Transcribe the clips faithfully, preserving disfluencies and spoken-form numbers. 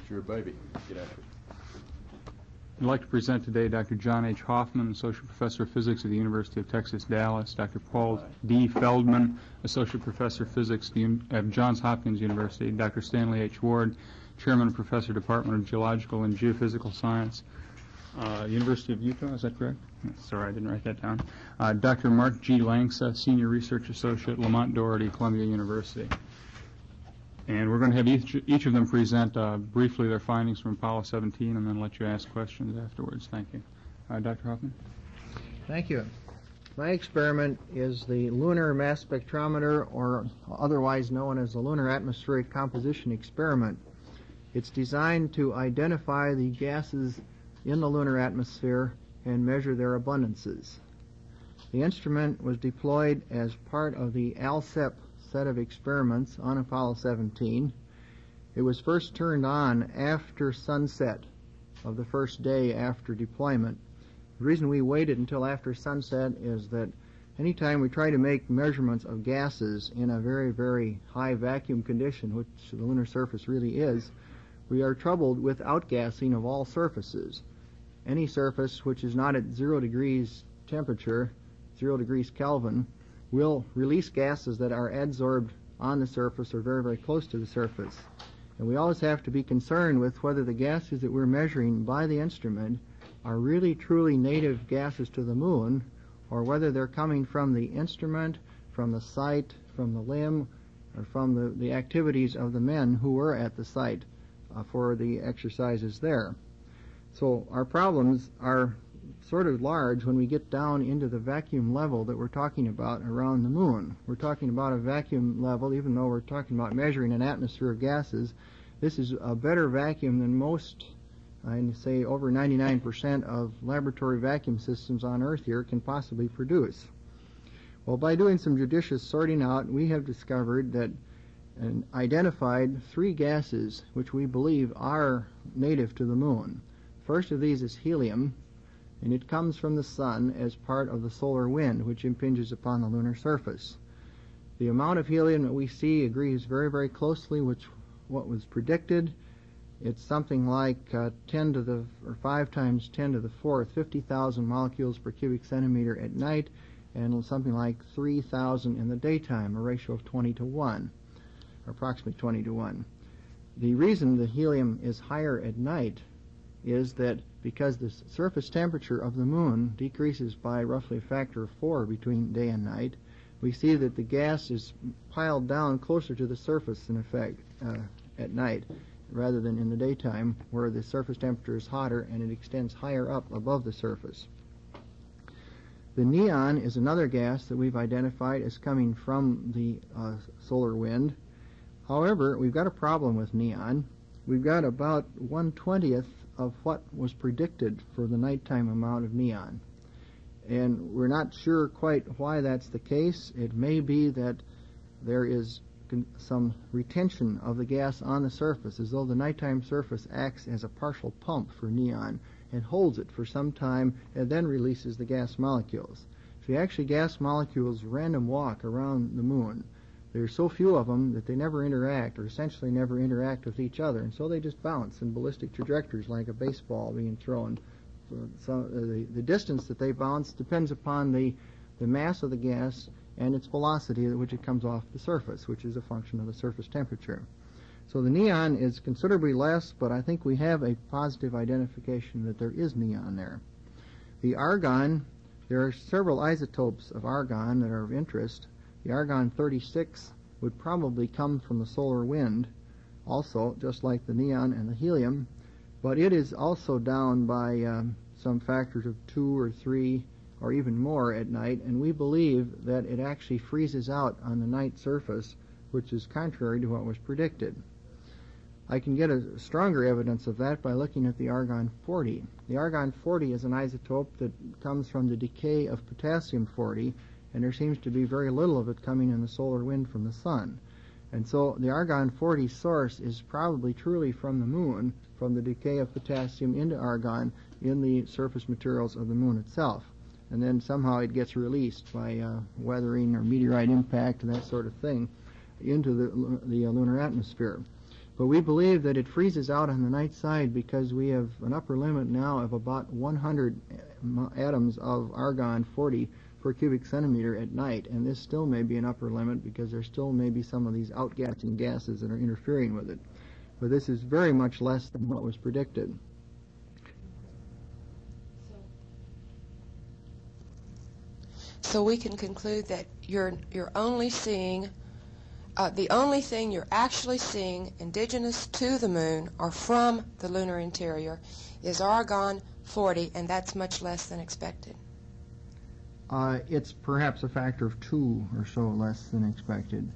It's your baby. Get after it. I'd like to present today Doctor John H. Hoffman, Associate Professor of Physics at the University of Texas, Dallas, Doctor Paul D. Feldman, Associate Professor of Physics at Johns Hopkins University, Doctor Stanley H. Ward, Chairman and Professor, Department of Geological and Geophysical Science, uh, University of Utah, is that correct? Sorry, I didn't write that down. Uh, Doctor Mark G. Langsa, Senior Research Associate, Lamont Doherty, Columbia University. And we're going to have each, each of them present uh, briefly their findings from Apollo seventeen and then let you ask questions afterwards. Thank you. Uh, Doctor Hoffman? Thank you. My experiment is the Lunar Mass Spectrometer, or otherwise known as the Lunar Atmospheric Composition Experiment. It's designed to identify the gases in the lunar atmosphere and measure their abundances. The instrument was deployed as part of the ALSEP set of experiments on Apollo seventeen. It was first turned on after sunset of the first day after deployment. The reason we waited until after sunset is that anytime we try to make measurements of gases in a very, very high vacuum condition, which the lunar surface really is, we are troubled with outgassing of all surfaces. Any surface which is not at zero degrees temperature, zero degrees Kelvin, will release gases that are adsorbed on the surface or very, very close to the surface. And we always have to be concerned with whether the gases that we're measuring by the instrument are really truly native gases to the moon, or whether they're coming from the instrument, from the site, from the limb, or from the, the activities of the men who were at the site uh, for the exercises there. So our problems are sort of large when we get down into the vacuum level that we're talking about around the moon. We're talking about a vacuum level, even though we're talking about measuring an atmosphere of gases. This is a better vacuum than most, I'd say over ninety-nine percent of laboratory vacuum systems on Earth here can possibly produce. Well, by doing some judicious sorting out, we have discovered that and identified three gases which we believe are native to the moon. First of these is helium, and it comes from the sun as part of the solar wind which impinges upon the lunar surface. The amount of helium that we see agrees very, very closely with what was predicted. It's something like uh, ten to the, or five times ten to the fourth, fifty thousand molecules per cubic centimeter at night, and something like three thousand in the daytime, a ratio of twenty to one, or approximately twenty to one. The reason the helium is higher at night is that because the surface temperature of the moon decreases by roughly a factor of four between day and night, we see that the gas is piled down closer to the surface, in effect, uh, at night, rather than in the daytime, where the surface temperature is hotter and it extends higher up above the surface. The neon is another gas that we've identified as coming from the uh, solar wind. However, we've got a problem with neon. We've got about one twentieth of what was predicted for the nighttime amount of neon. And we're not sure quite why that's the case. It may be that there is some retention of the gas on the surface, as though the nighttime surface acts as a partial pump for neon and holds it for some time and then releases the gas molecules. So actually gas molecules random walk around the moon. There's so few of them that they never interact, or essentially never interact with each other, and so they just bounce in ballistic trajectories like a baseball being thrown. So, so uh, the, the distance that they bounce depends upon the, the mass of the gas and its velocity at which it comes off the surface, which is a function of the surface temperature. So the neon is considerably less, but I think we have a positive identification that there is neon there. The argon, there are several isotopes of argon that are of interest. The argon thirty-six would probably come from the solar wind, also, just like the neon and the helium, but it is also down by um, some factors of two or three or even more at night, and we believe that it actually freezes out on the night surface, which is contrary to what was predicted. I can get a stronger evidence of that by looking at the argon forty. The argon forty is an isotope that comes from the decay of potassium forty, and there seems to be very little of it coming in the solar wind from the sun. And so the argon forty source is probably truly from the moon, from the decay of potassium into argon in the surface materials of the moon itself. And then somehow it gets released by uh, weathering or meteorite impact and that sort of thing into the, the uh, lunar atmosphere. But we believe that it freezes out on the night side because we have an upper limit now of about one hundred atoms of argon forty per cubic centimeter at night, and this still may be an upper limit because there still may be some of these outgassing gases that are interfering with it. But this is very much less than what was predicted. So we can conclude that you're you're only seeing, uh, the only thing you're actually seeing indigenous to the moon or from the lunar interior is argon forty, and that's much less than expected. Uh, it's perhaps a factor of two or so less than expected.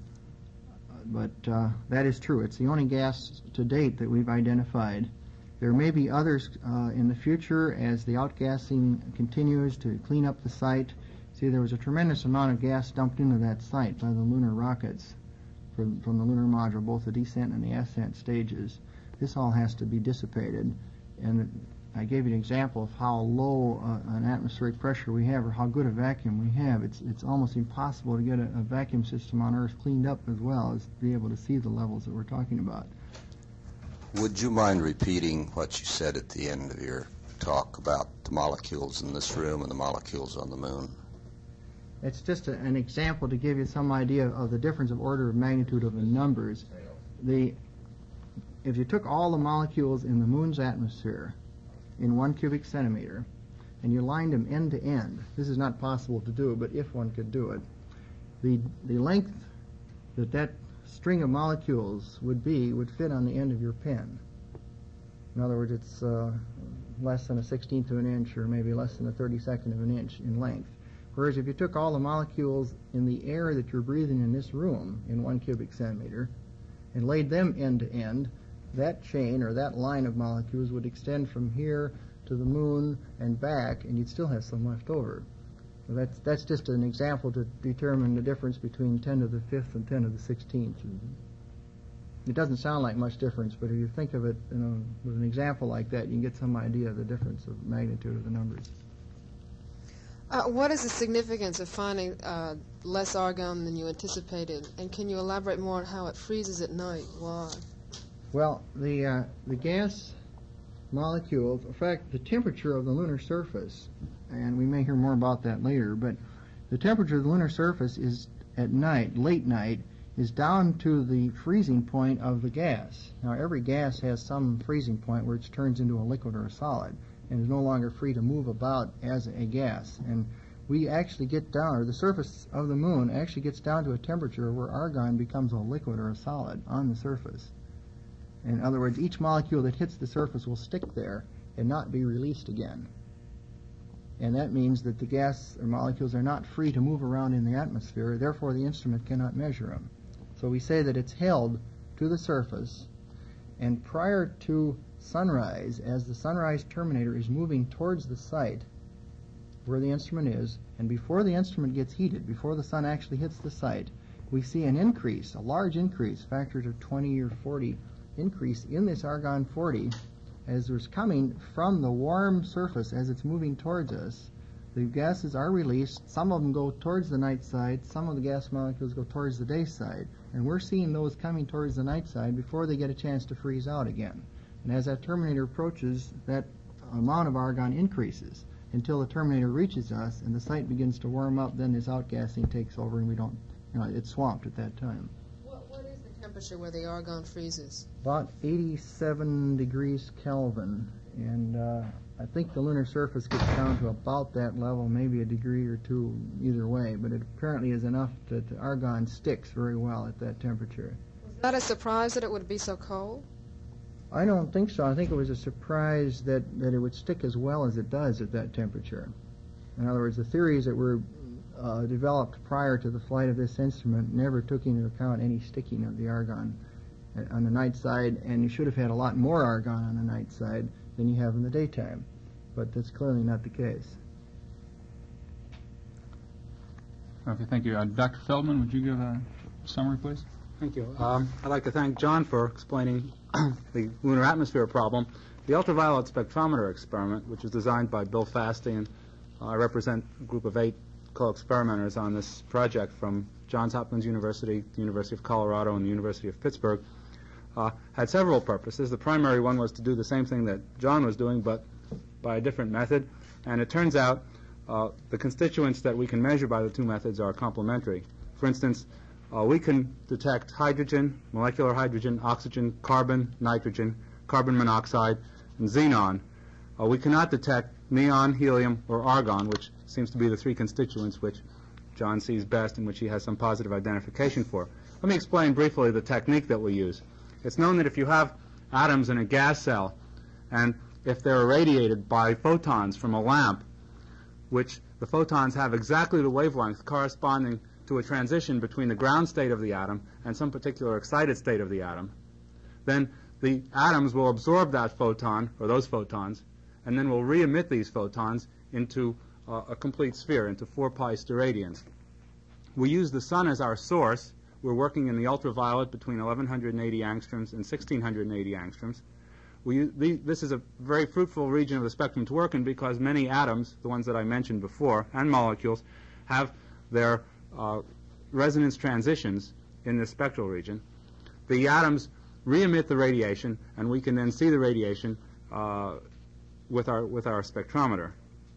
But uh, that is true. It's the only gas to date that we've identified. There may be others uh, in the future as the outgassing continues to clean up the site. See, there was a tremendous amount of gas dumped into that site by the lunar rockets from, from the lunar module, both the descent and the ascent stages. This all has to be dissipated. And I gave you an example of how low uh, an atmospheric pressure we have or how good a vacuum we have. It's, it's almost impossible to get a, a vacuum system on Earth cleaned up as well as to be able to see the levels that we're talking about. Would you mind repeating what you said at the end of your talk about the molecules in this room and the molecules on the moon? It's just a, an example to give you some idea of the difference of order of magnitude of the numbers. The, if you took all the molecules in the moon's atmosphere in one cubic centimeter and you lined them end to end, this is not possible to do, but if one could do it, the, the length that that string of molecules would be would fit on the end of your pen. In other words, it's uh, less than a sixteenth of an inch or maybe less than a thirty-second of an inch in length. Whereas if you took all the molecules in the air that you're breathing in this room in one cubic centimeter and laid them end to end, that chain or that line of molecules would extend from here to the moon and back, and you'd still have some left over. So that's, that's just an example to determine the difference between ten to the fifth and ten to the sixteenth. It doesn't sound like much difference, but if you think of it, you know, with an example like that, you can get some idea of the difference of magnitude of the numbers. Uh, what is the significance of finding uh, less argon than you anticipated? And can you elaborate more on how it freezes at night? Why? Well, the, uh, the gas molecules, in fact, the temperature of the lunar surface, and we may hear more about that later, but the temperature of the lunar surface is at night, late night, is down to the freezing point of the gas. Now, every gas has some freezing point where it turns into a liquid or a solid and is no longer free to move about as a gas. And we actually get down, or the surface of the moon actually gets down to a temperature where argon becomes a liquid or a solid on the surface. In other words, each molecule that hits the surface will stick there and not be released again. And that means that the gas or molecules are not free to move around in the atmosphere, therefore the instrument cannot measure them. So we say that it's held to the surface, and prior to sunrise, as the sunrise terminator is moving towards the site where the instrument is, and before the instrument gets heated, before the sun actually hits the site, we see an increase, a large increase, factors of twenty or forty increase in this argon forty as it's coming from the warm surface as it's moving towards us. The gases are released. Some of them go towards the night side. Some of the gas molecules go towards the day side. And we're seeing those coming towards the night side before they get a chance to freeze out again. And as that terminator approaches, that amount of argon increases until the terminator reaches us and the site begins to warm up. Then this outgassing takes over and we don't, you know, it's swamped at that time. What, what is the temperature where the argon freezes? About eighty-seven degrees Kelvin. And uh, I think the lunar surface gets down to about that level, maybe a degree or two either way. But it apparently is enough that the argon sticks very well at that temperature. Was that a surprise that it would be so cold? I don't think so. I think it was a surprise that, that it would stick as well as it does at that temperature. In other words, the theories that were uh, developed prior to the flight of this instrument never took into account any sticking of the argon on the night side, and you should have had a lot more argon on the night side than you have in the daytime. But that's clearly not the case. Okay, thank you. Uh, Doctor Feldman, would you give a summary, please? Thank you. Um, I'd like to thank John for explaining the lunar atmosphere problem. The ultraviolet spectrometer experiment, which was designed by Bill Fasty, and uh, I represent a group of eight co-experimenters on this project from Johns Hopkins University, the University of Colorado, and the University of Pittsburgh, uh, had several purposes. The primary one was to do the same thing that John was doing, but by a different method. And it turns out uh, the constituents that we can measure by the two methods are complementary. For instance, uh, we can detect hydrogen, molecular hydrogen, oxygen, carbon, nitrogen, carbon monoxide, and xenon. Uh, we cannot detect neon, helium, or argon, which seems to be the three constituents which John sees best and which he has some positive identification for. Let me explain briefly the technique that we use. It's known that if you have atoms in a gas cell, and if they're irradiated by photons from a lamp, which the photons have exactly the wavelength corresponding to a transition between the ground state of the atom and some particular excited state of the atom, then the atoms will absorb that photon, or those photons, and then will re-emit these photons into uh, a complete sphere, into four pi steradians. We use the sun as our source. We're working in the ultraviolet between eleven eighty angstroms and sixteen eighty angstroms. We use, the, this is a very fruitful region of the spectrum to work in because many atoms, the ones that I mentioned before, and molecules, have their uh, resonance transitions in this spectral region. The atoms re-emit the radiation, and we can then see the radiation uh, with our with our spectrometer.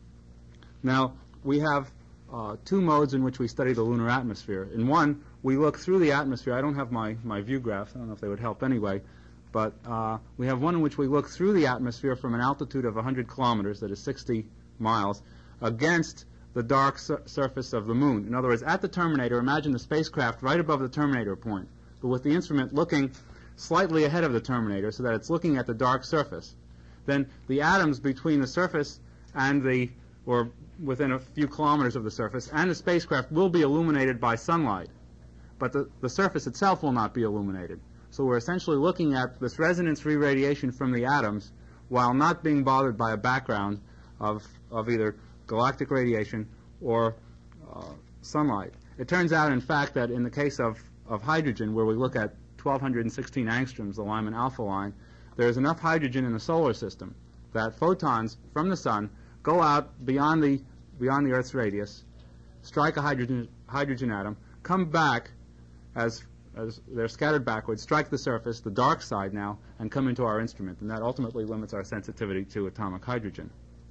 Now, we have uh, two modes in which we study the lunar atmosphere. In one, we look through the atmosphere. I don't have my, my view graphs. I don't know if they would help anyway. But uh, we have one in which we look through the atmosphere from an altitude of one hundred kilometers, that is sixty miles, against the dark sur surface of the moon. In other words, at the terminator, imagine the spacecraft right above the terminator point, but with the instrument looking slightly ahead of the terminator so that it's looking at the dark surface. Then the atoms between the surface and the, or within a few kilometers of the surface, and the spacecraft will be illuminated by sunlight, but the, the surface itself will not be illuminated. So we're essentially looking at this resonance-free radiation from the atoms while not being bothered by a background of, of either galactic radiation or uh, sunlight. It turns out, in fact, that in the case of, of hydrogen, where we look at twelve sixteen angstroms, the Lyman alpha line, there is enough hydrogen in the solar system that photons from the sun go out beyond the, beyond the Earth's radius, strike a hydrogen, hydrogen atom, come back as as they're scattered backwards, strike the surface, the dark side now, and come into our instrument. And that ultimately limits our sensitivity to atomic hydrogen.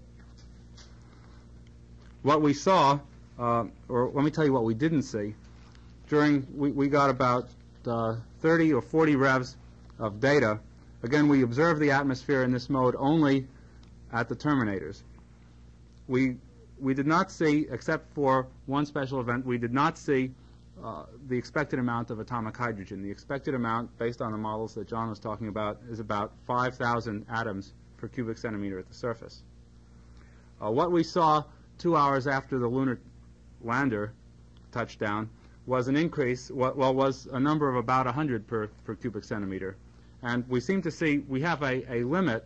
What we saw, uh, or let me tell you what we didn't see. During, we, we got about uh, thirty or forty revs of data. Again, we observed the atmosphere in this mode only at the terminators. We, we did not see, except for one special event, we did not see Uh, the expected amount of atomic hydrogen. The expected amount, based on the models that John was talking about, is about five thousand atoms per cubic centimeter at the surface. Uh, what we saw two hours after the lunar lander touchdown was an increase, well, was a number of about one hundred per, per cubic centimeter. And we seem to see, we have a, a limit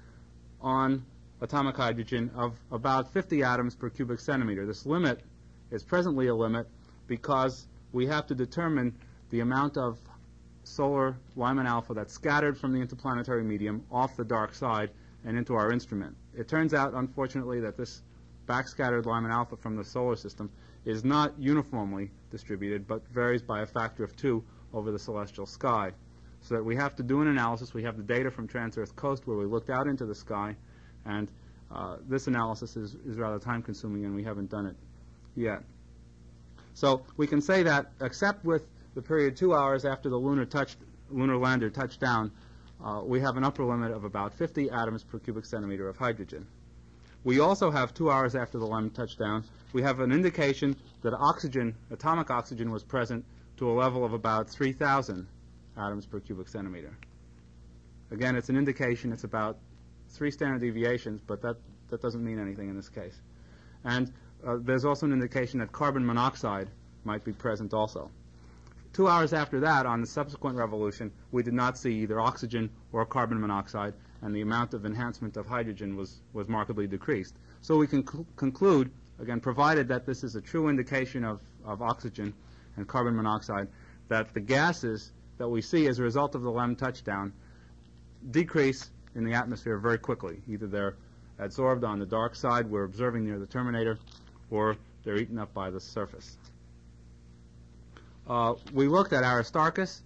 on atomic hydrogen of about fifty atoms per cubic centimeter. This limit is presently a limit because we have to determine the amount of solar Lyman alpha that's scattered from the interplanetary medium off the dark side and into our instrument. It turns out, unfortunately, that this backscattered Lyman alpha from the solar system is not uniformly distributed, but varies by a factor of two over the celestial sky. So that we have to do an analysis. We have the data from Trans-Earth Coast where we looked out into the sky, and uh, this analysis is, is rather time-consuming, and we haven't done it yet. So we can say that, except with the period two hours after the lunar, touched, lunar lander touched down, uh, we have an upper limit of about fifty atoms per cubic centimeter of hydrogen. We also have two hours after the lander touchdown, we have an indication that oxygen, atomic oxygen, was present to a level of about three thousand atoms per cubic centimeter. Again, it's an indication. It's about three standard deviations, but that, that doesn't mean anything in this case. And Uh, there's also an indication that carbon monoxide might be present also. Two hours after that, on the subsequent revolution, we did not see either oxygen or carbon monoxide, and the amount of enhancement of hydrogen was, was markedly decreased. So we can cl- conclude, again, provided that this is a true indication of, of oxygen and carbon monoxide, that the gases that we see as a result of the LEM touchdown decrease in the atmosphere very quickly. Either they're adsorbed on the dark side we're observing near the terminator, or they're eaten up by the surface. Uh, we looked at Aristarchus.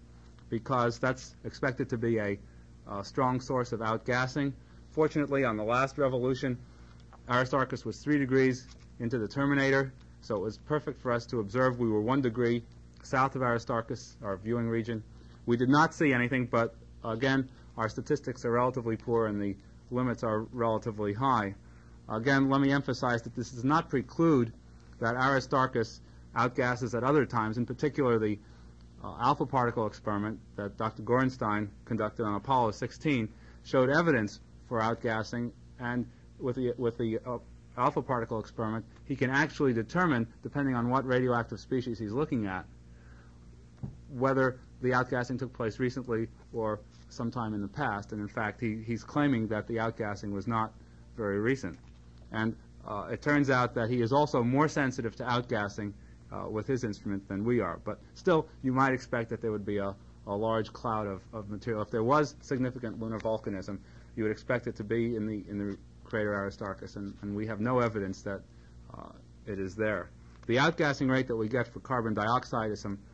because that's expected to be a, a strong source of outgassing. Fortunately, on the last revolution, Aristarchus was three degrees into the terminator, so it was perfect for us to observe. We were one degree south of Aristarchus, our viewing region. We did not see anything, but again, our statistics are relatively poor and the limits are relatively high. Again, let me emphasize that this does not preclude that Aristarchus outgasses at other times, in particular the uh, alpha particle experiment that Doctor Gorenstein conducted on Apollo sixteen showed evidence for outgassing, and with the, with the uh, alpha particle experiment, he can actually determine, depending on what radioactive species he's looking at, whether the outgassing took place recently or sometime in the past. And in fact, he, he's claiming that the outgassing was not very recent. And uh, it turns out that he is also more sensitive to outgassing uh, with his instrument than we are. But still, you might expect that there would be a, a large cloud of, of material. If there was significant lunar volcanism, you would expect it to be in the in the crater Aristarchus, and, and we have no evidence that uh, it is there. The outgassing rate that we get for carbon dioxide is some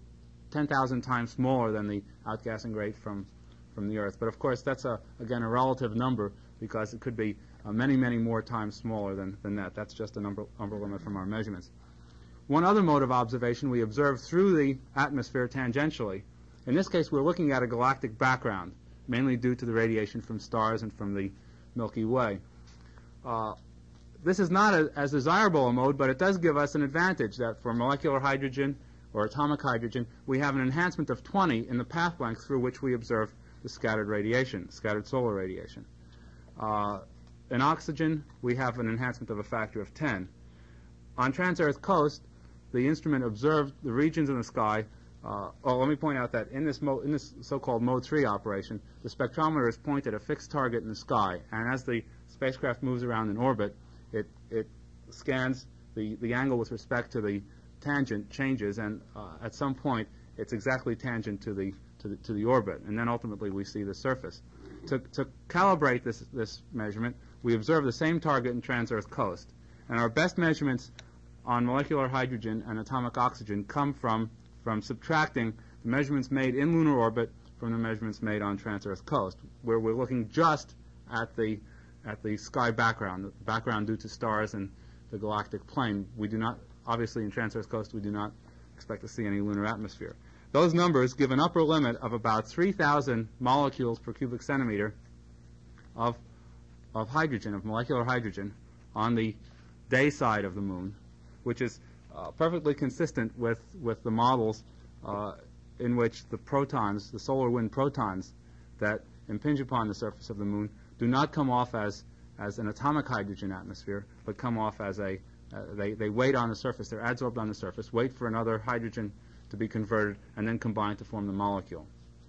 ten thousand times smaller than the outgassing rate from, from the Earth. But of course, that's, a, again, a relative number, because it could be uh, many, many more times smaller than, than that. That's just a number, number limit from our measurements. One other mode of observation we observe through the atmosphere tangentially. In this case, we're looking at a galactic background, mainly due to the radiation from stars and from the Milky Way. Uh, this is not a, as desirable a mode, but it does give us an advantage that for molecular hydrogen or atomic hydrogen, we have an enhancement of twenty in the path length through which we observe the scattered radiation, scattered solar radiation. Uh, in oxygen, we have an enhancement of a factor of ten. On Trans-Earth Coast, the instrument observed the regions in the sky. Uh, oh, let me point out that in this, mo in this so-called Mode three operation, the spectrometer is pointed at a fixed target in the sky, and as the spacecraft moves around in orbit, it, it scans the, the angle with respect to the tangent changes, and uh, at some point, it's exactly tangent to the, to the, to the orbit, and then ultimately we see the surface. To, to calibrate this, this measurement, we observe the same target in Trans-Earth Coast, and our best measurements on molecular hydrogen and atomic oxygen come from, from subtracting the measurements made in lunar orbit from the measurements made on Trans-Earth Coast, where we're looking just at the, at the sky background, the background due to stars and the galactic plane. We do not, obviously in Trans-Earth Coast, we do not expect to see any lunar atmosphere. Those numbers give an upper limit of about three thousand molecules per cubic centimeter of, of hydrogen, of molecular hydrogen, on the day side of the moon, which is uh, perfectly consistent with, with the models uh, in which the protons, the solar wind protons that impinge upon the surface of the moon do not come off as, as an atomic hydrogen atmosphere, but come off as a, uh, they, they wait on the surface, they're adsorbed on the surface, wait for another hydrogen to be converted, and then combine to form the molecule.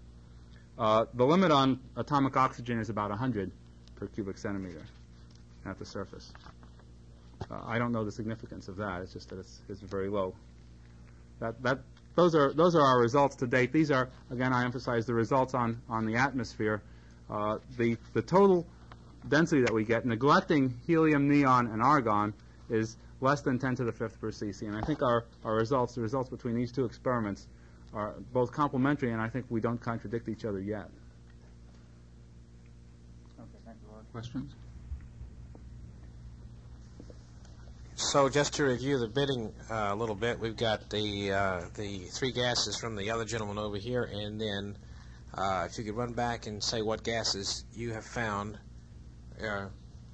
Uh, the limit on atomic oxygen is about one hundred per cubic centimeter at the surface. Uh, I don't know the significance of that. It's just that it's, it's very low. That, that, those are, those are our results to date. These are, again, I emphasize the results on, on the atmosphere. Uh, the, the total density that we get, neglecting helium, neon, and argon, is less than ten to the fifth per cc. And I think our, our results, the results between these two experiments, are both complementary, and I think we don't contradict each other yet. Okay, thank you. Questions? So just to review the bidding uh, a little bit, we've got the uh, the three gases from the other gentleman over here, and then uh, if you could run back and say what gases you have found. Uh,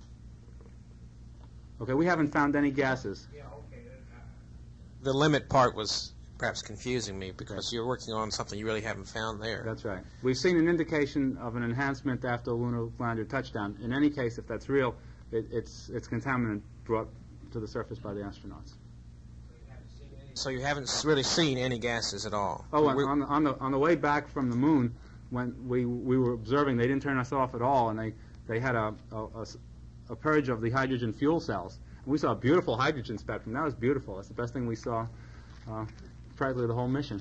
Okay, we haven't found any gases. the limit part was perhaps confusing me because you're working on something you really haven't found there. That's right. We've seen an indication of an enhancement after a lunar lander touchdown. In any case, if that's real, it, it's, it's contaminant brought to the surface by the astronauts. So you haven't really seen any gases at all? Oh, and on the, on the on the way back from the moon, when we we were observing, they didn't turn us off at all, and they they had a a, a, a purge of the hydrogen fuel cells. And we saw a beautiful hydrogen spectrum. That was beautiful. That's the best thing we saw, uh, practically the whole mission.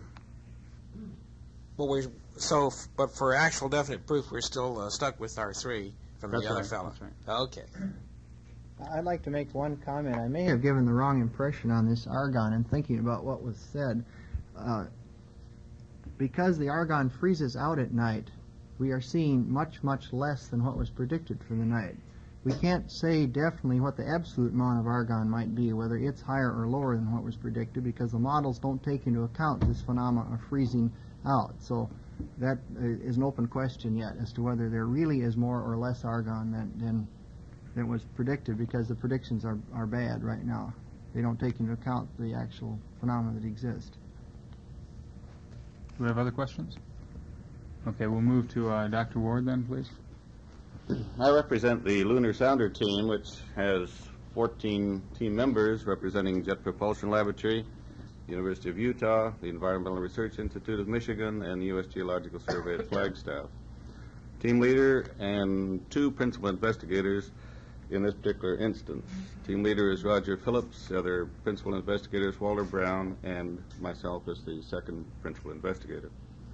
Well, we so, f- but for actual definite proof, we're still uh, stuck with our three from That's the other right, fellow. that's right. Okay. I'd like to make one comment. I may have given the wrong impression on this argon in thinking about what was said. Uh, because the argon freezes out at night, we are seeing much, much less than what was predicted for the night. We can't say definitely what the absolute amount of argon might be, whether it's higher or lower than what was predicted, because the models don't take into account this phenomenon of freezing out. So that is an open question yet as to whether there really is more or less argon than, than, than was predicted, because the predictions are, are bad right now. They don't take into account the actual phenomena that exist. Do we have other questions? Okay, we'll move to uh, Doctor Ward then, please. I represent the Lunar Sounder team, which has fourteen team members representing Jet Propulsion Laboratory, University of Utah, the Environmental Research Institute of Michigan, and the U S Geological Survey at Flagstaff. Team leader and two principal investigators in this particular instance. Team leader is Roger Phillips, the other principal investigator is Walter Brown, and myself as the second principal investigator.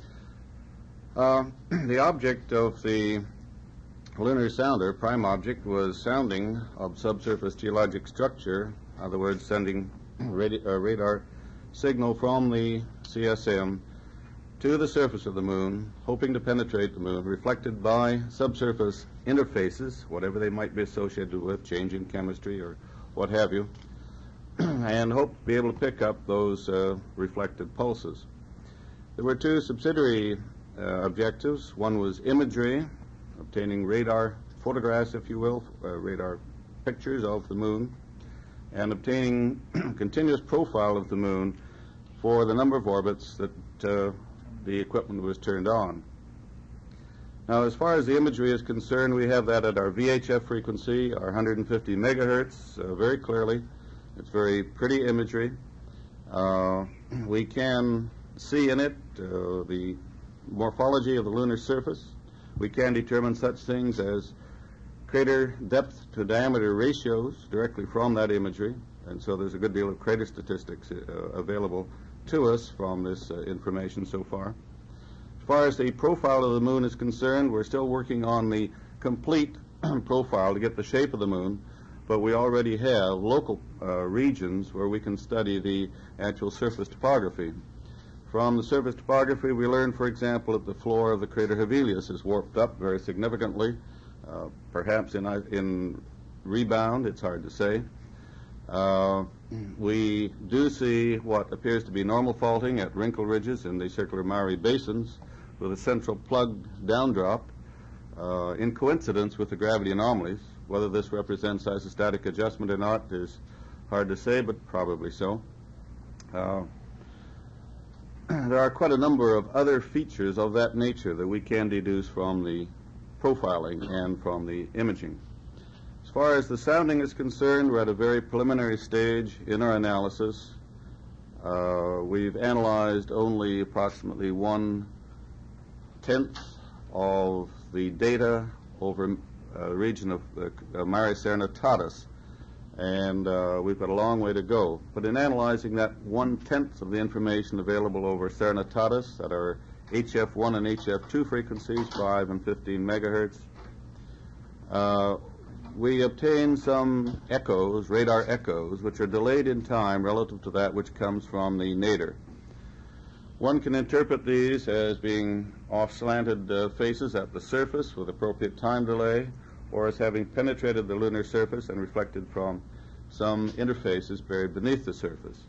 Uh, the object of the Lunar Sounder, prime object, was sounding of subsurface geologic structure, in other words, sending radi uh, radar signal from the C S M to the surface of the moon, hoping to penetrate the moon, reflected by subsurface interfaces, whatever they might be associated with, changing chemistry or what have you, and hope to be able to pick up those uh, reflected pulses. There were two subsidiary uh, objectives. One was imagery, obtaining radar photographs, if you will, uh, radar pictures of the moon, and obtaining continuous profile of the moon for the number of orbits that uh, the equipment was turned on. Now, as far as the imagery is concerned, we have that at our V H F frequency, our one hundred fifty megahertz, uh, very clearly. It's very pretty imagery. Uh, we can see in it uh, the morphology of the lunar surface. We can determine such things as crater depth to diameter ratios directly from that imagery, and so there's a good deal of crater statistics uh, available to us from this uh, information so far. As far as the profile of the moon is concerned, we're still working on the complete profile to get the shape of the moon, but we already have local uh, regions where we can study the actual surface topography. From the surface topography, we learned, for example, that the floor of the crater Hevelius is warped up very significantly, uh, perhaps in, in rebound, it's hard to say. Uh, we do see what appears to be normal faulting at wrinkle ridges in the circular Mare basins with a central plugged downdrop uh, in coincidence with the gravity anomalies. Whether this represents isostatic adjustment or not is hard to say, but probably so. Uh, there are quite a number of other features of that nature that we can deduce from the profiling and from the imaging. As far as the sounding is concerned, we're at a very preliminary stage in our analysis. Uh, we've analyzed only approximately one-tenth of the data over a region of uh, Mare Cernitatis, and uh, we've got a long way to go. But in analyzing that one-tenth of the information available over Cernitatis at our H F one and H F two frequencies, five and fifteen megahertz, uh, we obtain some echoes, radar echoes, which are delayed in time relative to that which comes from the nadir. One can interpret these as being off-slanted uh, faces at the surface with appropriate time delay, or as having penetrated the lunar surface and reflected from some interfaces buried beneath the surface.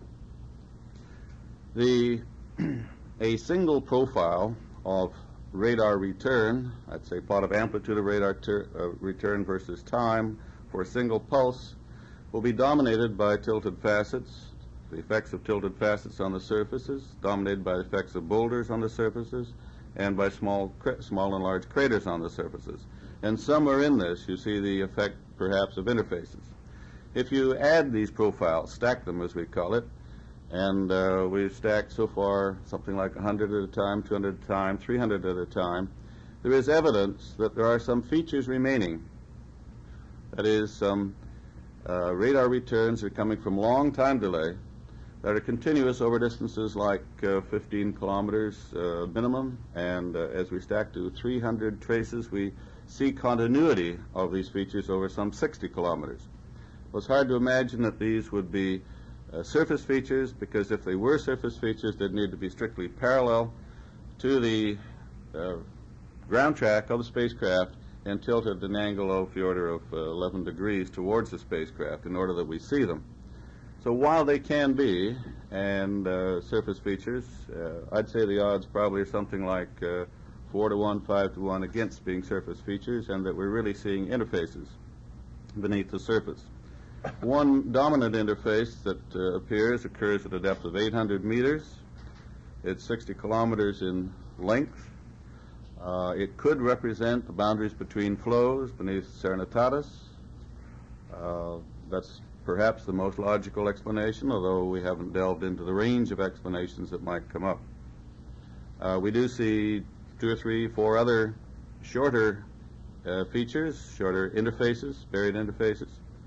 The, a single profile of radar return, I'd say plot of amplitude of radar ter, uh, return versus time for a single pulse, will be dominated by tilted facets, the effects of tilted facets on the surfaces, dominated by the effects of boulders on the surfaces, and by small, small and large craters on the surfaces. And somewhere in this, you see the effect, perhaps, of interfaces. If you add these profiles, stack them as we call it, and uh, we've stacked so far something like one hundred at a time, two hundred at a time, three hundred at a time, there is evidence that there are some features remaining. That is, some uh, radar returns are coming from long time delay that are continuous over distances like uh, fifteen kilometers uh, minimum, and uh, as we stack to three hundred traces, we see continuity of these features over some sixty kilometers. Well, it's hard to imagine that these would be uh, surface features, because if they were surface features, they'd need to be strictly parallel to the uh, ground track of the spacecraft and tilted at an angle of the order of uh, eleven degrees towards the spacecraft in order that we see them. So while they can be, and uh, surface features, uh, I'd say the odds probably are something like uh, four to one, five to one against being surface features, and that we're really seeing interfaces beneath the surface. One dominant interface that uh, appears occurs at a depth of eight hundred meters. It's sixty kilometers in length. Uh, it could represent the boundaries between flows beneath Cernitatis. Uh, that's perhaps the most logical explanation, although we haven't delved into the range of explanations that might come up. Uh, we do see two or three, four other shorter uh, features, shorter interfaces, buried interfaces.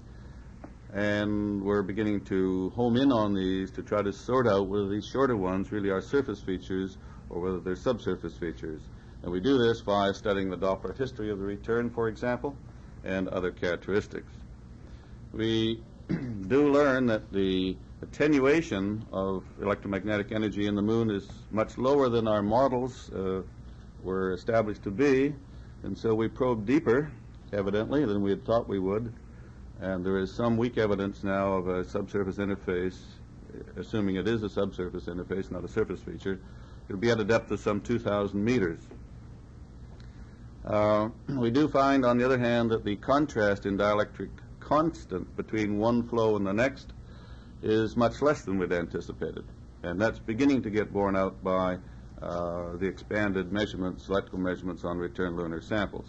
And we're beginning to home in on these to try to sort out whether these shorter ones really are surface features or whether they're subsurface features. And we do this by studying the Doppler history of the return, for example, and other characteristics. We do learn that the attenuation of electromagnetic energy in the moon is much lower than our models uh, were established to be, and so we probe deeper, evidently, than we had thought we would. And there is some weak evidence now of a subsurface interface, assuming it is a subsurface interface, not a surface feature. It'll be at a depth of some two thousand meters. Uh, we do find, on the other hand, that the contrast in dielectric constant between one flow and the next is much less than we'd anticipated. And that's beginning to get borne out by uh, the expanded measurements, electrical measurements on return lunar samples.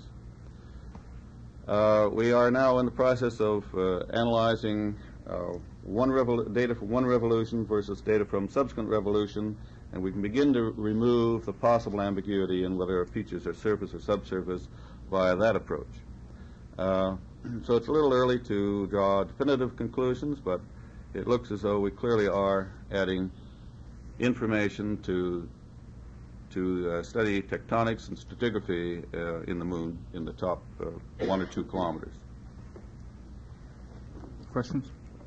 Uh, we are now in the process of uh, analyzing uh, one revol- data from one revolution versus data from subsequent revolution, and we can begin to remove the possible ambiguity in whether our features are surface or subsurface via that approach. Uh, so it's a little early to draw definitive conclusions, but it looks as though we clearly are adding information to to uh, study tectonics and stratigraphy uh, in the moon in the top uh, one or two kilometers. Questions?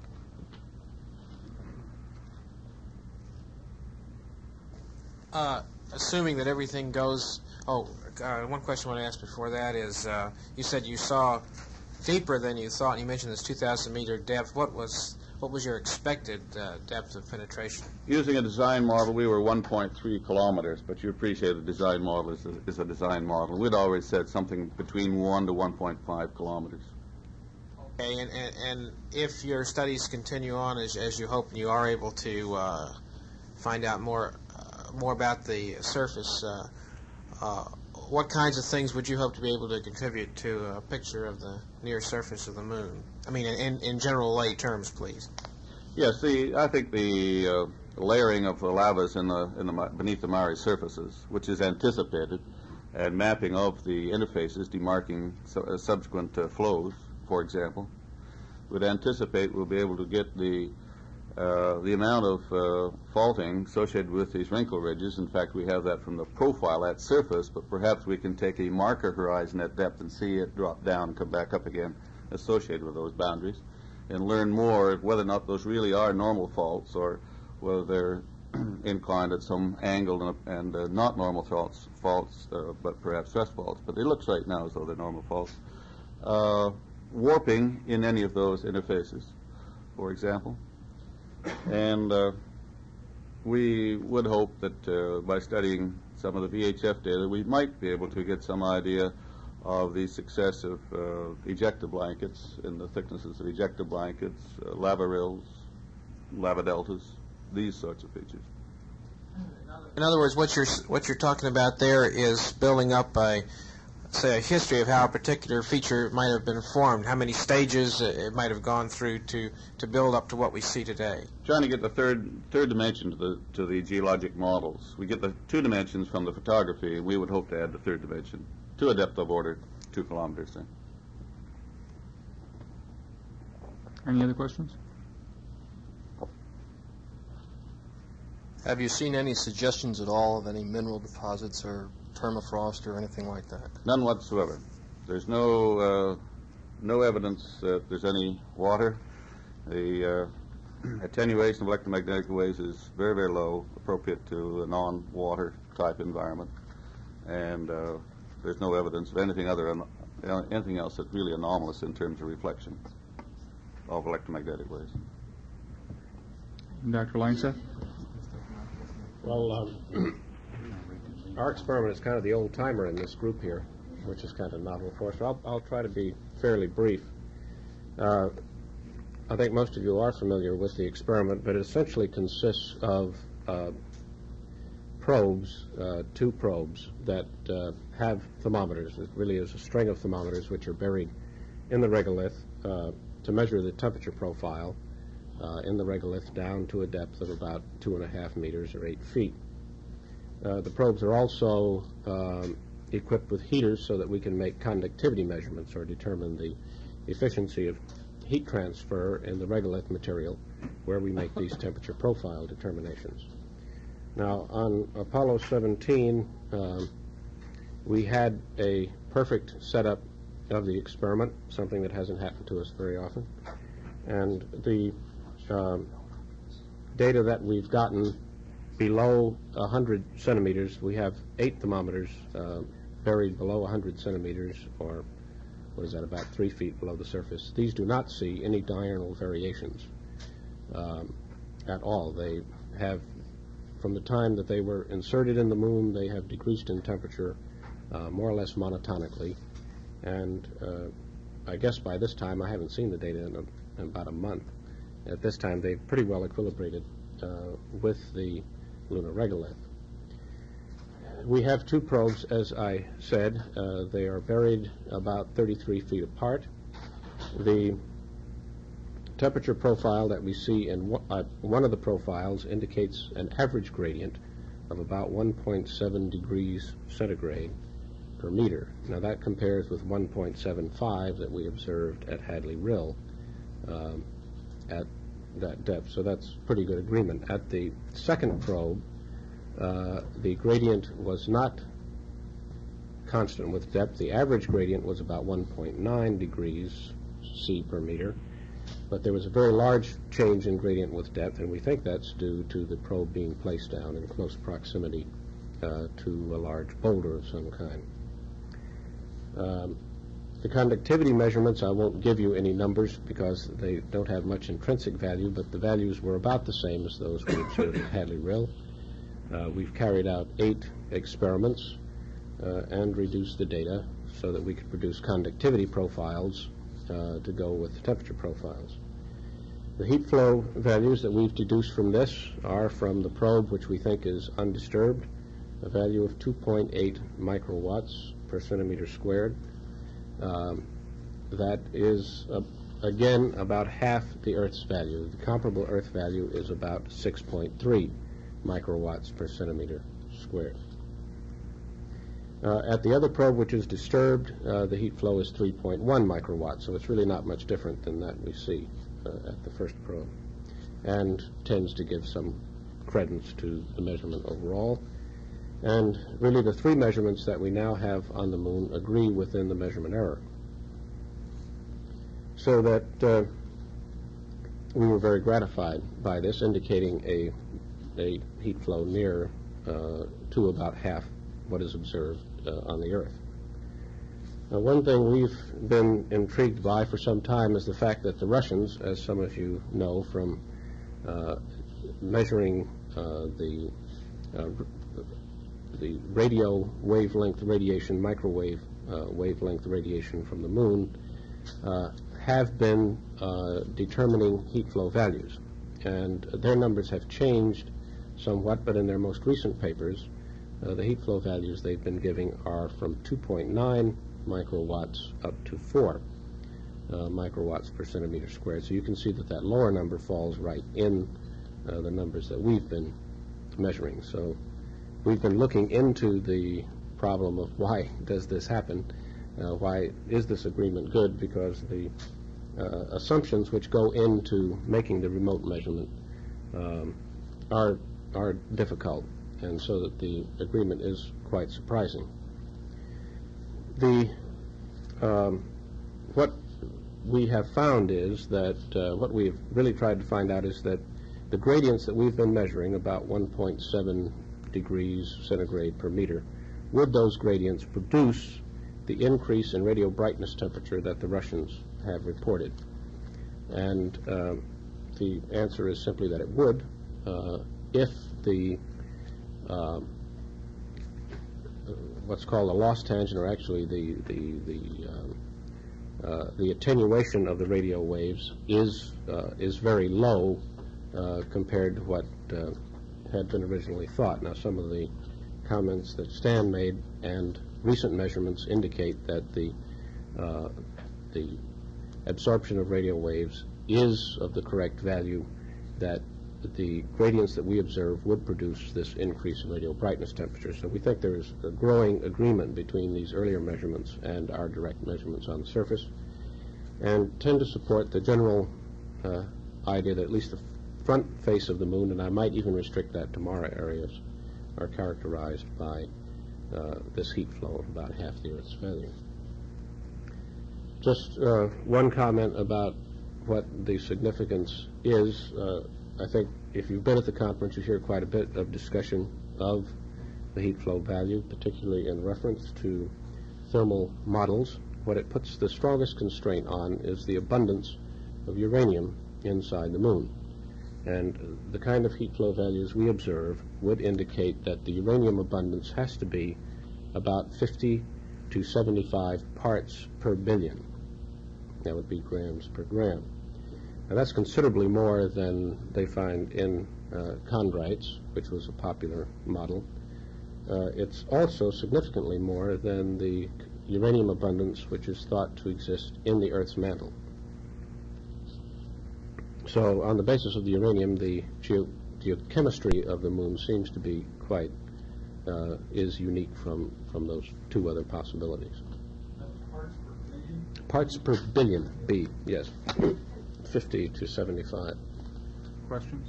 Uh, assuming that everything goes, oh, uh, one question I want to ask before that is, uh, you said you saw deeper than you thought, and you mentioned this two thousand meter depth. What was what was your expected uh, depth of penetration? Using a design model, we were one point three kilometers, but you appreciate a design model is a, is a design model. We'd always said something between one to one point five kilometers. Okay, and, and, and if your studies continue on as, as you hope and you are able to uh, find out more uh, more about the surface, uh, uh, what kinds of things would you hope to be able to contribute to a picture of the near surface of the moon? I mean, in, in general lay terms, please. Yes, the, I think the uh, layering of the lavas in the, in the, beneath the Mare surfaces, which is anticipated, and mapping of the interfaces, demarking su- uh, subsequent uh, flows, for example, would anticipate we'll be able to get the uh, the amount of uh, faulting associated with these wrinkle ridges. In fact, we have that from the profile at surface, but perhaps we can take a marker horizon at depth and see it drop down and come back up again associated with those boundaries, and learn more whether or not those really are normal faults or whether they're inclined at some angle and, and uh, not normal faults, faults uh, but perhaps stress faults. But it looks right now as though they're normal faults. Uh, warping in any of those interfaces, for example. And uh, we would hope that uh, by studying some of the V H F data, we might be able to get some idea of the success of uh, ejecta blankets and the thicknesses of ejecta blankets, uh, lava rills, lava deltas, these sorts of features. In other words, what you're what you're talking about there is building up a, say, a history of how a particular feature might have been formed, how many stages it might have gone through to, to build up to what we see today. Trying to get the third third dimension to the to the geologic models. We get the two dimensions from the photography, and we would hope to add the third dimension to a depth of order two kilometers. Then. Any other questions? Have you seen any suggestions at all of any mineral deposits or permafrost or anything like that? None whatsoever. There's no uh, no evidence that there's any water. The uh, attenuation of electromagnetic waves is very, very low, appropriate to a non-water type environment, and uh, there's no evidence of anything other uh, anything else that's really anomalous in terms of reflection of electromagnetic waves. Doctor Langseth? Well, um, our experiment is kind of the old-timer in this group here, which is kind of novel for us. So I'll, I'll try to be fairly brief. Uh, I think most of you are familiar with the experiment, but it essentially consists of uh, probes, uh, two probes that uh, have thermometers. It really is a string of thermometers which are buried in the regolith uh, to measure the temperature profile uh, in the regolith down to a depth of about two and a half meters or eight feet. Uh, the probes are also um, equipped with heaters so that we can make conductivity measurements or determine the efficiency of heat transfer in the regolith material where we make these temperature profile determinations. Now, on Apollo seventeen, um, we had a perfect setup of the experiment, something that hasn't happened to us very often. And the um, data that we've gotten below one hundred centimeters, we have eight thermometers uh, buried below one hundred centimeters, or what is that, about three feet below the surface. These do not see any diurnal variations um, at all. They have, from the time that they were inserted in the moon, they have decreased in temperature uh, more or less monotonically. And uh, I guess by this time, I haven't seen the data in, a, in about a month. At this time, they've pretty well equilibrated uh, with the lunar regolith. We have two probes, as I said. Uh, they are buried about thirty-three feet apart. The temperature profile that we see in one, uh, one of the profiles indicates an average gradient of about one point seven degrees centigrade per meter. Now that compares with one point seven five that we observed at Hadley Rill um, at that depth. So that's pretty good agreement. At the second probe, Uh, the gradient was not constant with depth. The average gradient was about one point nine degrees C per meter, but there was a very large change in gradient with depth, and we think that's due to the probe being placed down in close proximity uh, to a large boulder of some kind. Um, the conductivity measurements, I won't give you any numbers because they don't have much intrinsic value, but the values were about the same as those we observed at Hadley Rill. Uh, we've carried out eight experiments uh, and reduced the data so that we could produce conductivity profiles uh, to go with the temperature profiles. The heat flow values that we've deduced from this are from the probe, which we think is undisturbed, a value of two point eight microwatts per centimeter squared. Um, that is, uh, again, about half the Earth's value. The comparable Earth value is about six point three microwatts per centimeter squared. Uh, at the other probe, which is disturbed, uh, the heat flow is three point one microwatts, so it's really not much different than that we see uh, at the first probe, and tends to give some credence to the measurement overall. And really the three measurements that we now have on the moon agree within the measurement error. So that uh, we were very gratified by this, indicating a a heat flow near uh, to about half what is observed uh, on the Earth. Now, one thing we've been intrigued by for some time is the fact that the Russians, as some of you know from uh, measuring uh, the uh, the radio wavelength radiation, microwave uh, wavelength radiation from the moon, uh, have been uh, determining heat flow values. And their numbers have changed somewhat, but in their most recent papers, uh, the heat flow values they've been giving are from two point nine microwatts up to four uh, microwatts per centimeter squared. So you can see that that lower number falls right in uh, the numbers that we've been measuring. So we've been looking into the problem of why does this happen, uh, why is this agreement good, because the uh, assumptions which go into making the remote measurement um, are are difficult, and so that the agreement is quite surprising. The um, what we have found is that uh, what we've really tried to find out is that the gradients that we've been measuring, about one point seven degrees centigrade per meter, would those gradients produce the increase in radio brightness temperature that the Russians have reported? And uh, the answer is simply that it would, uh, if the uh, what's called a loss tangent, or actually the the the um, uh, the attenuation of the radio waves is uh, is very low uh, compared to what uh, had been originally thought. Now, some of the comments that Stan made and recent measurements indicate that the uh, the absorption of radio waves is of the correct value, that the gradients that we observe would produce this increase in radio brightness temperature. So we think there is a growing agreement between these earlier measurements and our direct measurements on the surface, and tend to support the general uh, idea that at least the front face of the moon, and I might even restrict that to Mara areas, are characterized by uh, this heat flow of about half the Earth's value. Just uh, one comment about what the significance is. Uh, I think if you've been at the conference, you hear quite a bit of discussion of the heat flow value, particularly in reference to thermal models. What it puts the strongest constraint on is the abundance of uranium inside the moon. And the kind of heat flow values we observe would indicate that the uranium abundance has to be about fifty to seventy-five parts per billion. That would be grams per gram. Now, that's considerably more than they find in uh, chondrites, which was a popular model. Uh, it's also significantly more than the uranium abundance which is thought to exist in the Earth's mantle. So on the basis of the uranium, the geo geochemistry of the moon seems to be quite, uh, is unique from, from those two other possibilities. Parts per billion? Parts per billion, B, yes. fifty to seventy-five. Questions?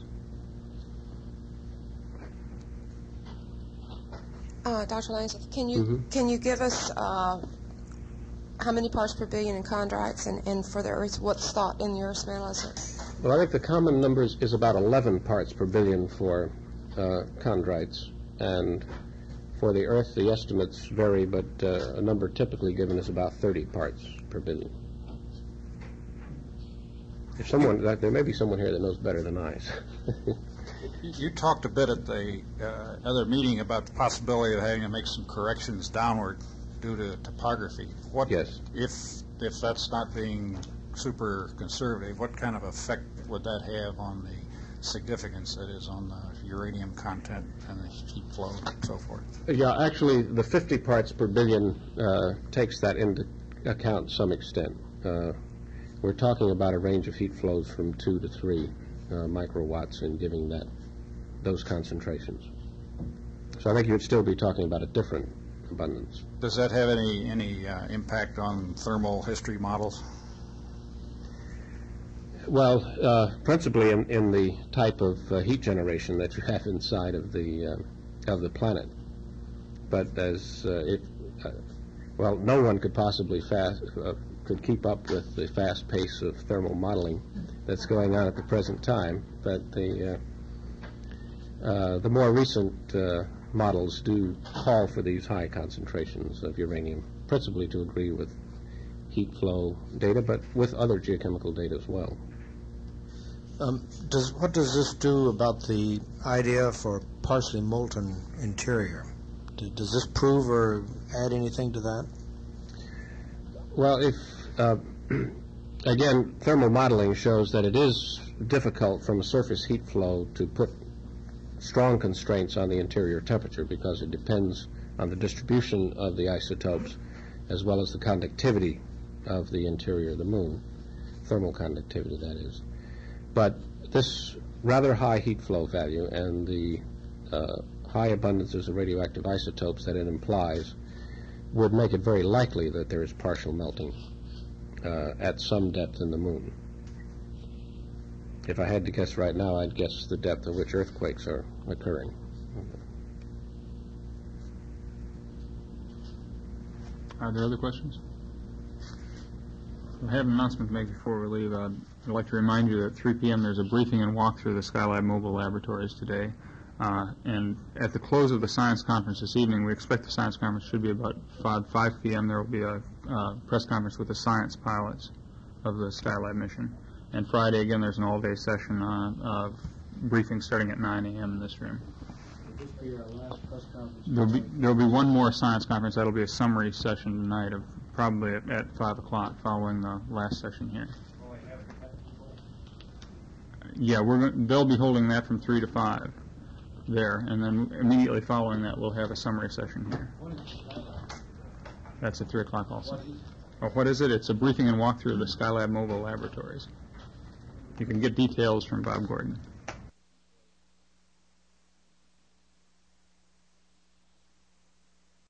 Uh, Doctor Langseth, can you Mm-hmm. can you give us uh, how many parts per billion in chondrites, and, and for the Earth, what's thought in the Earth's mantle? Is it? Well, I think the common number is, is about eleven parts per billion for uh, chondrites, and for the Earth the estimates vary, but uh, a number typically given is about thirty parts per billion. If someone, there may be someone here that knows better than I. You talked a bit at the uh, other meeting about the possibility of having to make some corrections downward due to topography. What, yes. If if that's not being super conservative, what kind of effect would that have on the significance, that is, on the uranium content and the heat flow and so forth? Yeah, actually, the fifty parts per billion uh, takes that into account to some extent. Uh, we're talking about a range of heat flows from two to three uh, microwatts in giving that those concentrations. So I think you would still be talking about a different abundance. Does that have any any uh, impact on thermal history models? Well, uh, principally in, in the type of uh, heat generation that you have inside of the uh, of the planet. But as uh, it, uh, well, no one could possibly fast uh, could keep up with the fast pace of thermal modeling that's going on at the present time. But the uh, uh, the more recent uh, models do call for these high concentrations of uranium, principally to agree with heat flow data, but with other geochemical data as well. Um, does, what does this do about the idea for partially molten interior? Do, does this prove or add anything to that? Well, if, uh, again, thermal modeling shows that it is difficult from a surface heat flow to put strong constraints on the interior temperature, because it depends on the distribution of the isotopes as well as the conductivity of the interior of the moon, thermal conductivity, that is. But this rather high heat flow value and the uh, high abundances of radioactive isotopes that it implies would make it very likely that there is partial melting uh, at some depth in the moon. If I had to guess right now, I'd guess the depth at which earthquakes are occurring. Are there other questions? I have an announcement to make before we leave. Uh, I'd like to remind you that at three p m there's a briefing and walkthrough of the Skylab mobile laboratories today. Uh, and at the close of the science conference this evening, we expect the science conference should be about five p m There will be a uh, press conference with the science pilots of the Skylab mission. And Friday, again, there's an all-day session uh, of briefing starting at nine a m in this room. Will this be our last press conference? There'll be, there'll be one more science conference. That'll be a summary session tonight of probably at, at five o'clock following the last session here. Yeah, we're going they'll be holding that from three to five there, and then immediately following that we'll have a summary session here. That's at three o'clock also. Oh, what is it? It's a briefing and walkthrough of the Skylab mobile laboratories. You can get details from Bob Gordon.